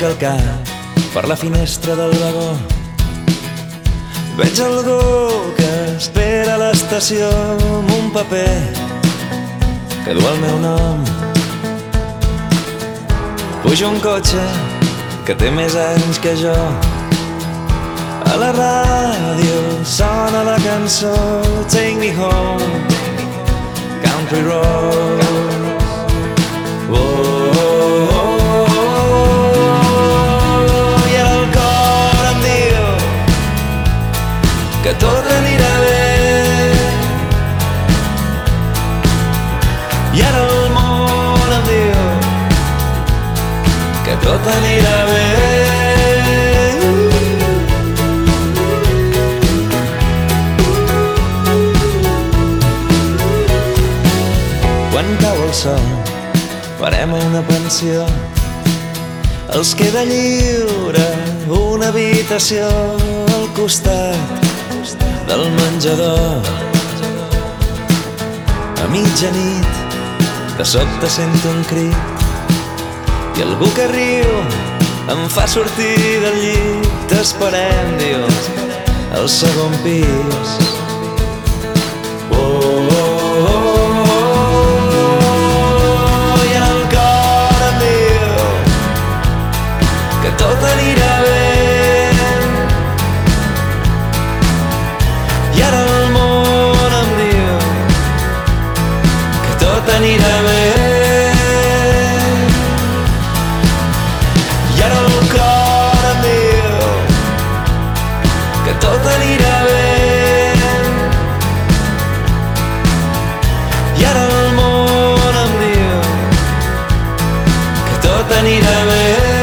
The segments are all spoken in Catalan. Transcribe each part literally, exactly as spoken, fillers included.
aixeca el cap per la finestra del vagó. Veig algú que espera a l'estació amb un paper que du el meu nom. Pujo un cotxe que té més anys que jo. A la ràdio sona la cançó Take Me Home, Country Road. Oh, oh, oh, oh. I ara el cor em diu que tot anirà bé. I ara el món em diu que tot anirà bé. Quan cau el sol farem una pensió. Els queda lliure una habitació al costat del menjador. A mitjanit de sobte sento un crit i algú que riu em fa sortir del llit. T'esperem, diu, al segon pis. Oh, oh, oh, oh. I el cor em diu que tot anirà bé. I ara el món em diu que tot anirà bé. Tot anirà bé. I ara el món em diu que tot anirà bé.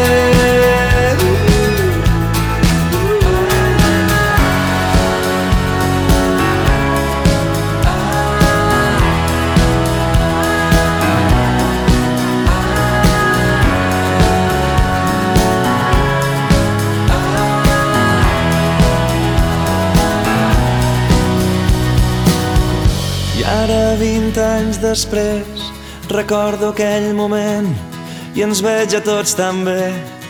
I ara, vint anys després, recordo aquell moment i ens veig a tots tan bé.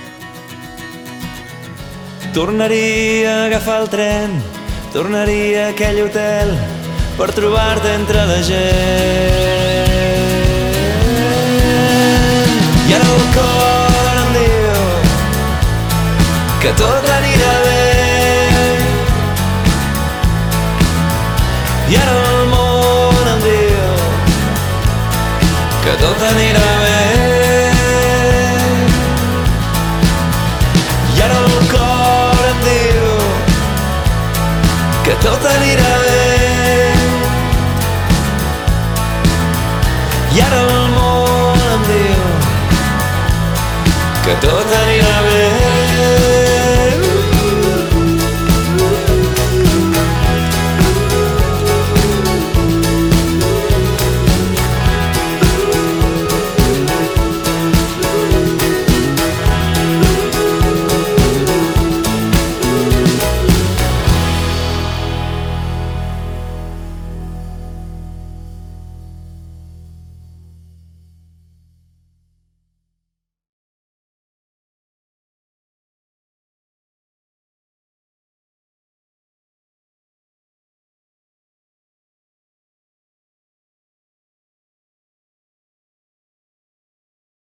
Tornaria a agafar el tren, tornaria a aquell hotel per trobar-te entre la gent. I ara el cor em diu que tot anirà bé. I ara el món em diu que tot anirà bé. I ara el cor em diu que tot anirà bé. I ara el món em diu que tot